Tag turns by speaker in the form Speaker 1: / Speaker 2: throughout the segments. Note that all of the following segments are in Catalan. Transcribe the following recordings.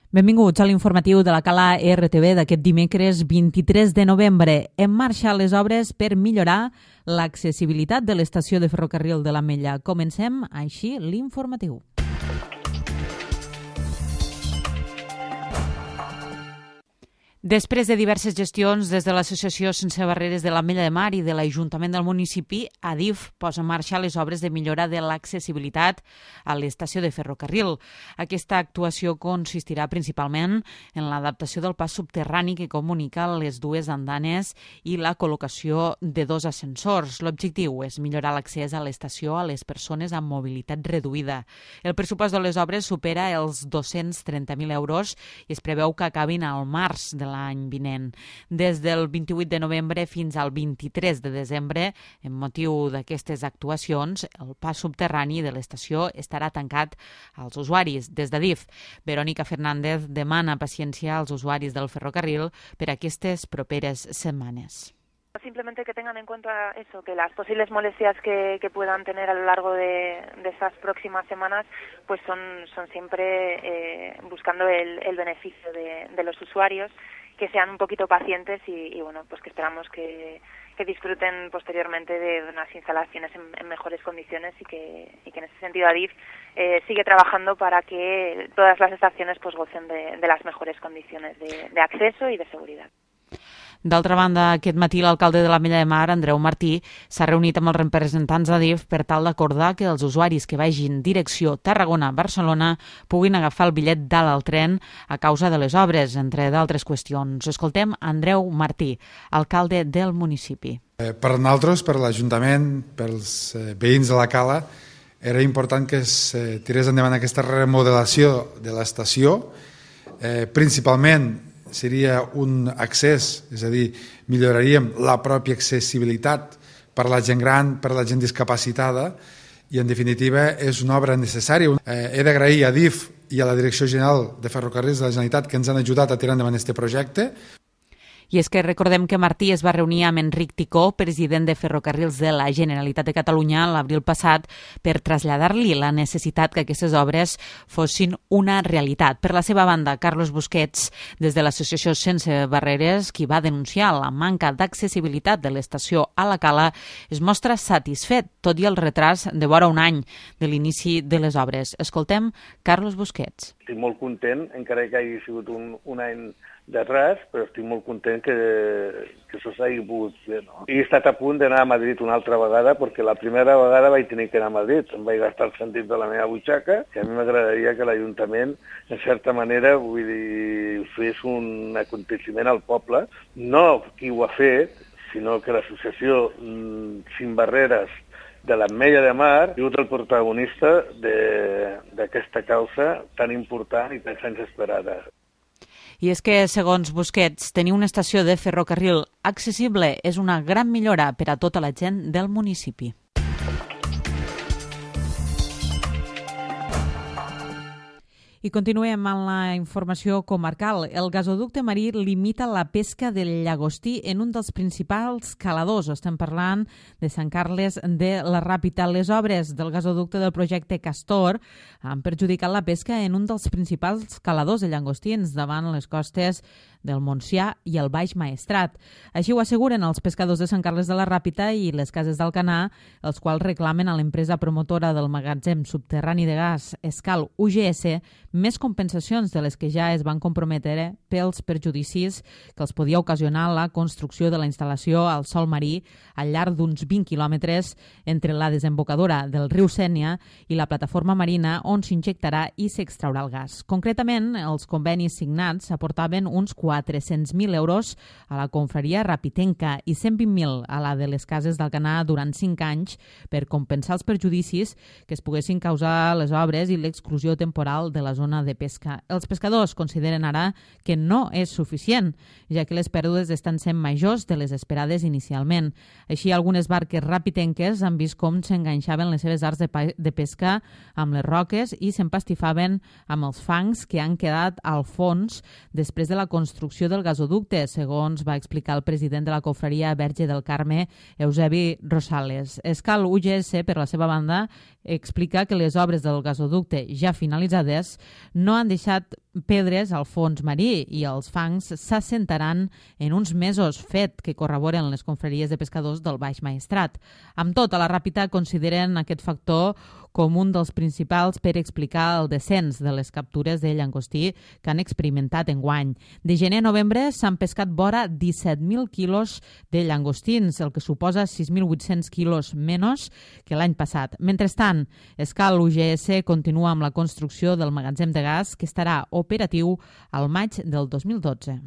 Speaker 1: Benvinguts a l'informatiu de la Cala RTV d'aquest dimecres 23 de novembre. En marxa les obres per millorar l'accessibilitat de l'estació de ferrocarril de l'Ametlla. Comencem així l'informatiu. Després de diverses gestions des de l'Associació Sense Barreres de l'Ametlla de Mar i de l'Ajuntament del municipi, Adif posa en marxa les obres de millora de l'accessibilitat a l'estació de ferrocarril. Aquesta actuació consistirà principalment en l'adaptació del pas subterrani que comunica les dues andanes i la col·locació de dos ascensors. L'objectiu és millorar l'accés a l'estació a les persones amb mobilitat reduïda. El pressupost de les obres supera els 230.000 euros i es preveu que acabin al març de l'any vinent. Des del 28 de novembre fins al 23 de desembre, en motiu d'aquestes actuacions, el pas subterrani de l'estació estarà tancat als usuaris. Des d'Adif, Verónica Fernández demana paciència als usuaris del ferrocarril per aquestes properes setmanes.
Speaker 2: Simplemente que tengan en cuenta eso, que las posibles molestias que puedan tener a lo largo de esas próximas semanas pues son siempre buscando el beneficio de los usuarios, que sean un poquito pacientes y bueno, pues que esperamos que disfruten posteriormente de unas instalaciones en mejores condiciones y que en ese sentido Adif sigue trabajando para que todas las estaciones pues gocen de las mejores condiciones de acceso y de seguridad.
Speaker 1: D'altra banda, aquest matí l'alcalde de l'Ametlla de Mar, Andreu Martí, s'ha reunit amb els representants d'Adif per tal d'acordar que els usuaris que vagin direcció Tarragona-Barcelona puguin agafar el bitllet dalt al tren a causa de les obres, entre d'altres qüestions. Escoltem Andreu Martí, alcalde del municipi.
Speaker 3: Per nosaltres, per l'Ajuntament, pels veïns de la Cala, era important que es tirés endavant aquesta remodelació de l'estació, principalment seria un accés, és a dir, milloraríem la pròpia accessibilitat per la gent gran, per la gent discapacitada i en definitiva és una obra necessària. He d'agrair a Adif i a la Direcció General de Ferrocarrils de la Generalitat que ens han ajudat a tirar endavant aquest projecte.
Speaker 1: I és que recordem que Martí es va reunir amb Enric Ticó, president de Ferrocarrils de la Generalitat de Catalunya, l'abril passat, per traslladar-li la necessitat que aquestes obres fossin una realitat. Per la seva banda, Carlos Busquets, des de l'Associació Sense Barreres, qui va denunciar la manca d'accessibilitat de l'estació a la Cala, es mostra satisfet, tot i el retras de vora un any de l'inici de les obres. Escoltem Carlos Busquets.
Speaker 4: Estic molt content, encara que hagi sigut un any d'atràs, però estic molt content que això s'hagi pogut fer. No? He estat a punt d'anar a Madrid una altra vegada, perquè la primera vegada vaig tenir que anar a Madrid. Em vaig gastar el sentit de la meva butxaca, i a mi m'agradaria que l'Ajuntament, en certa manera, vull dir, fes un aconteciment al poble. No qui ho ha fet, sinó que l'associació Sin Barreres de l'Ametlla de Mar ha sigut el protagonista d'aquesta causa tan important i tan sense esperada.
Speaker 1: I és que, segons Busquets, tenir una estació de ferrocarril accessible és una gran millora per a tota la gent del municipi. I continuem amb la informació comarcal. El gasoducte marí limita la pesca del llagostí en un dels principals caladors. Estem parlant de Sant Carles de la Ràpita. Les obres del gasoducte del projecte Castor han perjudicat la pesca en un dels principals caladors de llagostins davant les costes del Montsià i el Baix Maestrat. Així ho asseguren els pescadors de Sant Carles de la Ràpita i les cases d'Alcanar, els quals reclamen a l'empresa promotora del magatzem subterrani de gas Escal UGS més compensacions de les que ja es van comprometre pels perjudicis que els podia ocasionar la construcció de la instal·lació al sòl marí al llarg d'uns 20 quilòmetres entre la desembocadura del riu Sénia i la plataforma marina on s'injectarà i s'extraurà el gas. Concretament, els convenis signats aportaven uns 400.000 euros a la confraria rapitenca i 120.000 a la de les cases d'Alcanar durant 5 anys per compensar els perjudicis que es poguessin causar les obres i l'exclusió temporal de la zona de pesca. Els pescadors consideren ara que no és suficient, ja que les pèrdues estan sent majors de les esperades inicialment. Així, algunes barques rapitenques han vist com s'enganxaven les seves arts de pesca amb les roques i s'empastifaven amb els fangs que han quedat al fons després de la construcció construcció del gasoducte, segons va explicar el president de la confraria Verge del Carme, Eusebi Rosales. Escal UGS, per la seva banda, explica que les obres del gasoducte ja finalitzades no han deixat pedres al fons marí i els fangs s'assentaran en uns mesos, fet que corroboren les confraries de pescadors del Baix Maestrat. Amb tot, a la Ràpita consideren aquest factor com un dels principals per explicar el descens de les captures de llangostí que han experimentat enguany. De gener a novembre s'han pescat vora 17.000 quilos de llangostins, el que suposa 6.800 quilos menys que l'any passat. Mentrestant, Escal UGS continua amb la construcció del magatzem de gas que estarà operatiu al maig del 2012.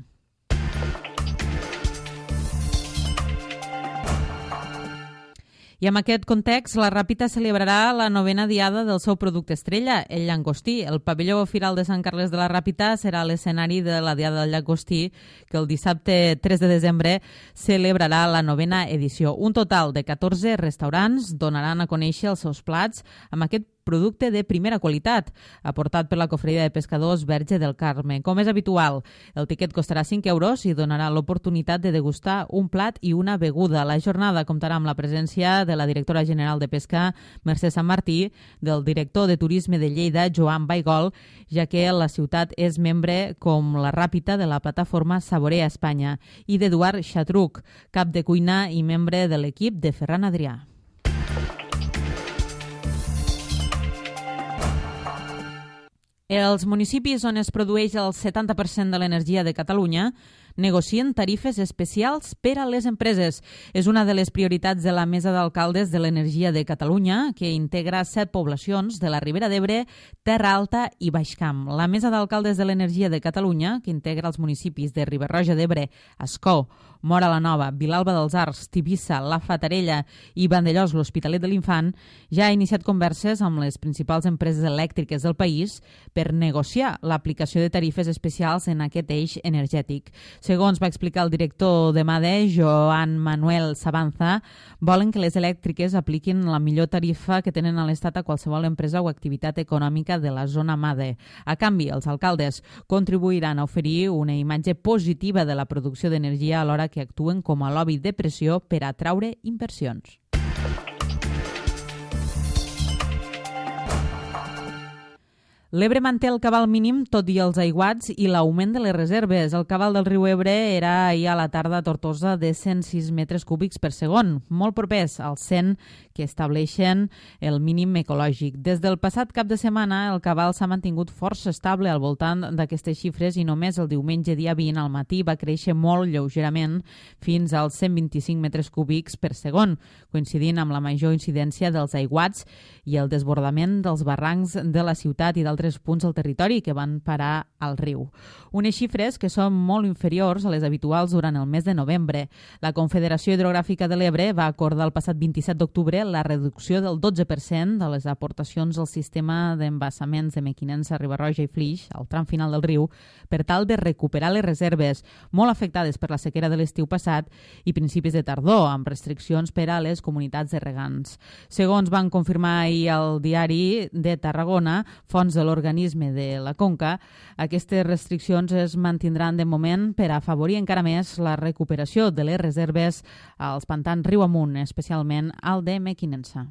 Speaker 1: I amb aquest context, la Ràpita celebrarà la 9ª diada del seu producte estrella, el llangostí. El pavelló Firal de Sant Carles de la Ràpita serà l'escenari de la diada del llangostí, que el dissabte 3 de desembre celebrarà la 9ª edició. Un total de 14 restaurants donaran a conèixer els seus plats amb aquest producte de primera qualitat, aportat per la confraria de pescadors Verge del Carme. Com és habitual, el tiquet costarà 5 euros i donarà l'oportunitat de degustar un plat i una beguda. La jornada comptarà amb la presència de la directora general de Pesca, Mercè Sant Martí, del director de Turisme de Lleida, Joan Baigol, ja que la ciutat és membre com la Ràpita de la plataforma Saborea Espanya, i d'Eduard Xatruc, cap de cuina i membre de l'equip de Ferran Adrià. Els municipis on es produeix el 70% de l'energia de Catalunya negocien tarifes especials per a les empreses. És una de les prioritats de la Mesa d'Alcaldes de l'Energia de Catalunya, que integra 7 poblacions de la Ribera d'Ebre, Terra Alta i Baix Camp. La Mesa d'Alcaldes de l'Energia de Catalunya, que integra els municipis de Riba-roja d'Ebre, Ascó, Móra la Nova, Vilalba dels Arcs, Tivissa, La Fatarella i Vandellòs, l'Hospitalet de l'Infant, ja ha iniciat converses amb les principals empreses elèctriques del país per negociar l'aplicació de tarifes especials en aquest eix energètic. Segons va explicar el director de MADE, Joan Manuel Sabanza, volen que les elèctriques apliquin la millor tarifa que tenen a l'Estat a qualsevol empresa o activitat econòmica de la zona MADE. A canvi, els alcaldes contribuiran a oferir una imatge positiva de la producció d'energia alhora que actuen com a lobby de pressió per atraure inversions. L'Ebre manté el cabal mínim tot i els aiguats i l'augment de les reserves. El cabal del riu Ebre era ahir a la tarda a Tortosa de 106 metres cúbics per segon, molt propers als 100 que estableixen el mínim ecològic. Des del passat cap de setmana, el cabal s'ha mantingut força estable al voltant d'aquestes xifres i només el diumenge dia 20 al matí va créixer molt lleugerament fins als 125 metres cúbics per segon, coincidint amb la major incidència dels aiguats i el desbordament dels barrancs de la ciutat i d'altres punts del territori que van parar al riu. Unes xifres que són molt inferiors a les habituals durant el mes de novembre. La Confederació Hidrogràfica de l'Ebre va acordar el passat 27 d'octubre la reducció del 12% de les aportacions al sistema d'embassaments de Mequinensa, Riba-roja i Flix, al tram final del riu, per tal de recuperar les reserves molt afectades per la sequera de l'estiu passat i principis de tardor, amb restriccions per a les comunitats de regants. Segons van confirmar ahir al Diari de Tarragona, fonts de l'organisme de la Conca, aquestes restriccions es mantindran de moment per a afavorir encara més la recuperació de les reserves als pantans riu amunt, especialment al de Mequinensa.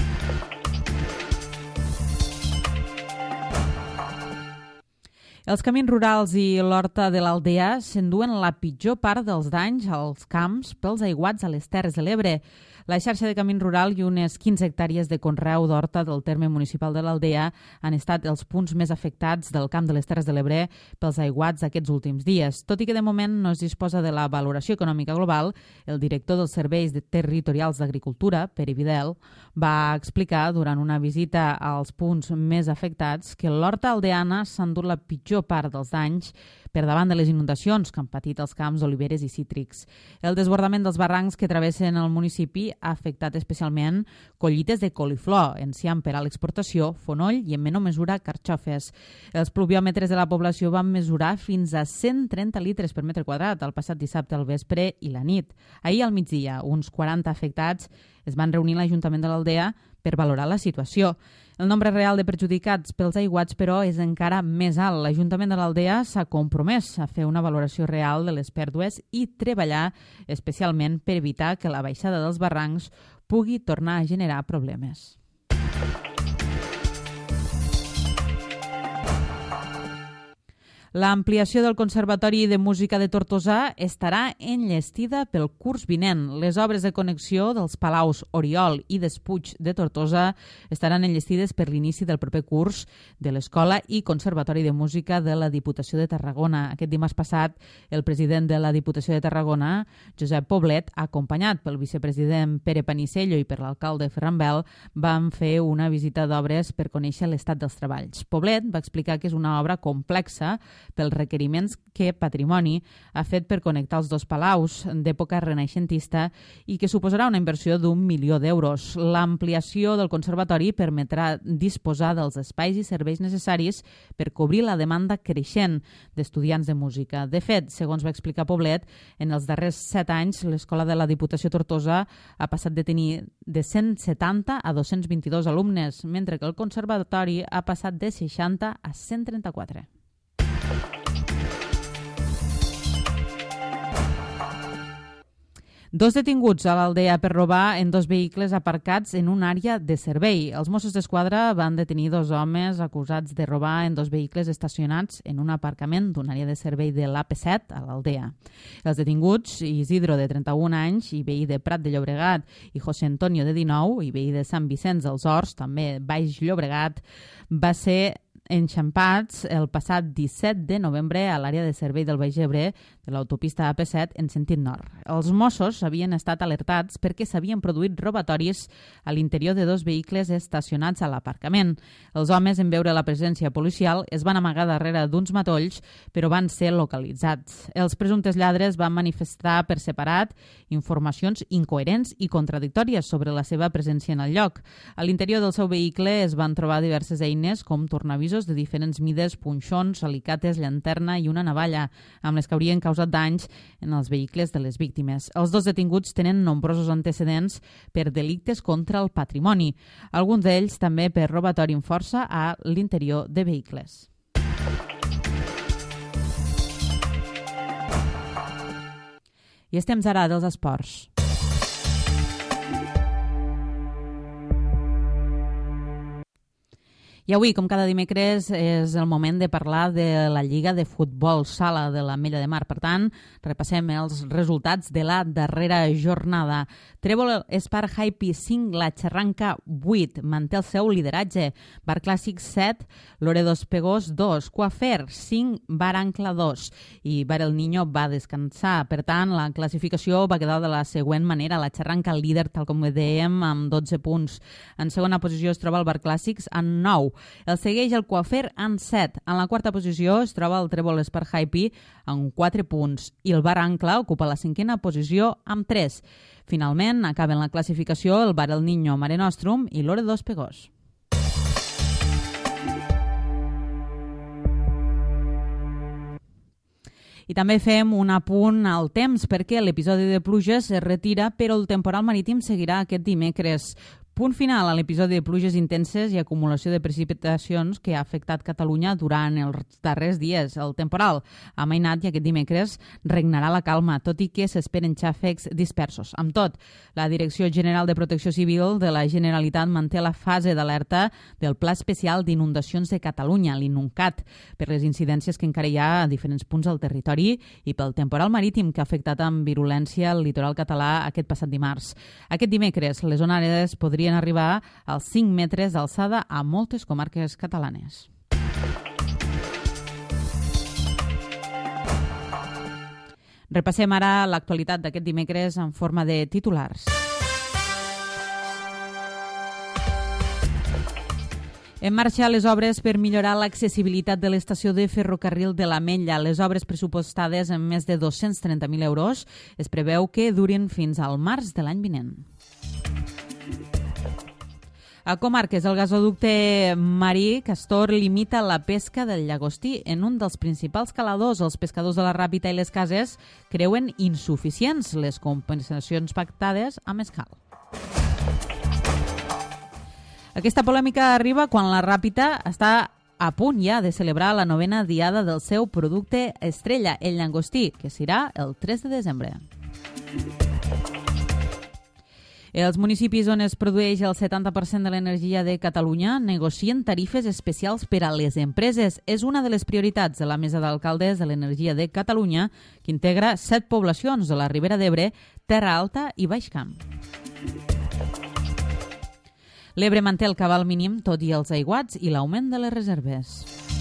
Speaker 1: Els camins rurals i l'horta de l'Aldea s'enduen la pitjor part dels danys als camps pels aiguats a les Terres de l'Ebre. La xarxa de camins rural i unes 15 hectàrees de conreu d'horta del terme municipal de l'Aldea han estat els punts més afectats del camp de les Terres de l'Ebre pels aiguats d'aquests últims dies. Tot i que de moment no es disposa de la valoració econòmica global, el director dels Serveis Territorials d'Agricultura, Pere Vidal, va explicar durant una visita als punts més afectats que l'horta aldeana s'ha endut la pitjor part dels danys per davant de les inundacions que han patit els camps d'oliveres i cítrics. El desbordament dels barrancs que travessen el municipi ha afectat especialment collites de coliflor, enciam per a l'exportació, fonoll i en menor mesura carxofes. Els pluviòmetres de la població van mesurar fins a 130 litres per metre quadrat el passat dissabte al vespre i la nit. Ahir al migdia, uns 40 afectats es van reunir a l'Ajuntament de l'Aldea per valorar la situació. El nombre real de perjudicats pels aiguats, però, és encara més alt. L'Ajuntament de l'Aldea s'ha compromès a fer una valoració real de les pèrdues i treballar especialment per evitar que la baixada dels barrancs pugui tornar a generar problemes. L'ampliació del Conservatori de Música de Tortosa estarà enllestida pel curs vinent. Les obres de connexió dels Palaus Oriol i Despuig de Tortosa estaran enllestides per l'inici del proper curs de l'Escola i Conservatori de Música de la Diputació de Tarragona. Aquest dimarts passat, el president de la Diputació de Tarragona, Josep Poblet, acompanyat pel vicepresident Pere Panisello i per l'alcalde Ferran Bel, van fer una visita d'obres per conèixer l'estat dels treballs. Poblet va explicar que és una obra complexa pels requeriments que Patrimoni ha fet per connectar els dos palaus d'època renaixentista i que suposarà una inversió d'1 milió d'euros. L'ampliació del conservatori permetrà disposar dels espais i serveis necessaris per cobrir la demanda creixent d'estudiants de música. De fet, segons va explicar Poblet, en els darrers 7 anys l'Escola de la Diputació Tortosa ha passat de tenir de 170 a 222 alumnes, mentre que el conservatori ha passat de 60 a 134. Dos detinguts a l'Aldea per robar en 2 vehicles aparcats en una àrea de servei. Els Mossos d'Esquadra van detenir 2 homes acusats de robar en 2 vehicles estacionats en un aparcament d'una àrea de servei de l'AP7 a l'Aldea. Els detinguts, Isidro, de 31 anys, i veí de Prat de Llobregat, i José Antonio, de 19, i veí de Sant Vicenç dels Horts, també Baix Llobregat, va ser enxampats el passat 17 de novembre a l'àrea de servei del Baix Ebre de l'autopista AP7 en sentit nord. Els Mossos havien estat alertats perquè s'havien produït robatoris a l'interior de 2 vehicles estacionats a l'aparcament. Els homes, en veure la presència policial, es van amagar darrere d'uns matolls, però van ser localitzats. Els presumptes lladres van manifestar per separat informacions incoherents i contradictòries sobre la seva presència en el lloc. A l'interior del seu vehicle es van trobar diverses eines com tornavisos de diferents mides, punxons, alicates, llanterna i una navalla, amb les que haurien causat danys en els vehicles de les víctimes. Els 2 detinguts tenen nombrosos antecedents per delictes contra el patrimoni, alguns d'ells també per robatori amb força a l'interior de vehicles. I és temps ara dels esports. I avui, com cada dimecres, és el moment de parlar de la Lliga de Futbol Sala de l'Ametlla de Mar. Per tant, repassem els resultats de la darrera jornada. Trèvol Espar Haipy 5, la Xerranca 8, manté el seu lideratge. Bar Clàssic 7, Loredos Pegós 2, Coafer 5, Bar Ancla 2 i Bar El Niño va descansar. Per tant, la classificació va quedar de la següent manera. La Xerranca, el líder, tal com dèiem, amb 12 punts. En segona posició es troba el Bar Clàssics amb 9. El segueix el Coafer amb 7. En la quarta posició es troba el Trèvol Espar Haipy amb 4 punts i el Bar Ancla ocupa la 5a posició amb 3. Finalment, acaben la classificació el Bar El Niño, Mare Nostrum i Loredos Pegós. I també fem un apunt al temps perquè l'episodi de pluges es retira, però el temporal marítim seguirà aquest dimecres. Punt final a l'episodi de pluges intenses i acumulació de precipitacions que ha afectat Catalunya durant els darrers dies. El temporal ha amainat i aquest dimecres regnarà la calma, tot i que s'esperen xàfecs dispersos. Amb tot, la Direcció General de Protecció Civil de la Generalitat manté la fase d'alerta del Pla Especial d'Inundacions de Catalunya, l'INUNCAT, per les incidències que encara hi ha a diferents punts del territori i pel temporal marítim que ha afectat amb virulència el litoral català aquest passat dimarts. Aquest dimecres, les onades podrien arribar als 5 metres d'alçada a moltes comarques catalanes. Repassem ara l'actualitat d'aquest dimecres en forma de titulars. En marxa les obres per millorar l'accessibilitat de l'estació de ferrocarril de l'Ametlla. Les obres pressupostades en més de 230.000 euros es preveu que durin fins al març de l'any vinent. A Comarques, el gasoducte marí Castor limita la pesca del llagostí en un dels principals caladors. Els pescadors de la Ràpita i les Cases creuen insuficients les compensacions pactades amb Escal. Aquesta polèmica arriba quan la Ràpita està a punt ja de celebrar la 9ª diada del seu producte estrella, el llangostí, que serà el 3 de desembre. Els municipis on es produeix el 70% de l'energia de Catalunya negocien tarifes especials per a les empreses. És una de les prioritats de la Mesa d'Alcaldes de l'Energia de Catalunya, que integra 7 poblacions de la Ribera d'Ebre, Terra Alta i Baix Camp. L'Ebre manté el cabal mínim tot i els aiguats i l'augment de les reserves.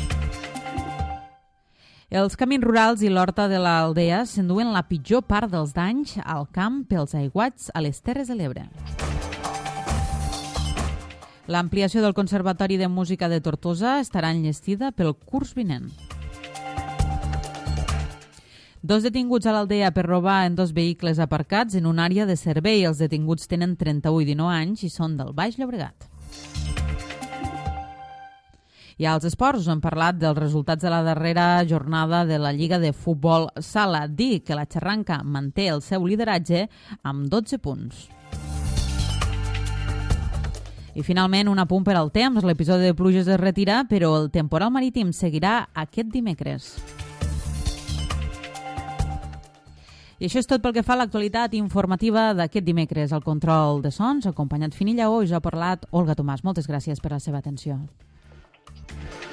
Speaker 1: Els camins rurals i l'horta de l'Aldea s'enduen la pitjor part dels danys al camp pels aiguats a les Terres de l'Ebre. L'ampliació del Conservatori de Música de Tortosa estarà enllestida pel curs vinent. 2 detinguts a l'Aldea per robar en 2 vehicles aparcats en una àrea de servei. Els detinguts tenen 31 i 19 anys i són del Baix Llobregat. I als esports hem parlat dels resultats de la darrera jornada de la Lliga de Futbol Sala. Dir que la Xerranca manté el seu lideratge amb 12 punts. I finalment un apunt per al temps. L'episodi de pluges es retira, però el temporal marítim seguirà aquest dimecres. I això és tot pel que fa a l'actualitat informativa d'aquest dimecres. Al control de sons, acompanyat Fini Lleó, i us ha parlat Olga Tomàs. Moltes gràcies per la seva atenció.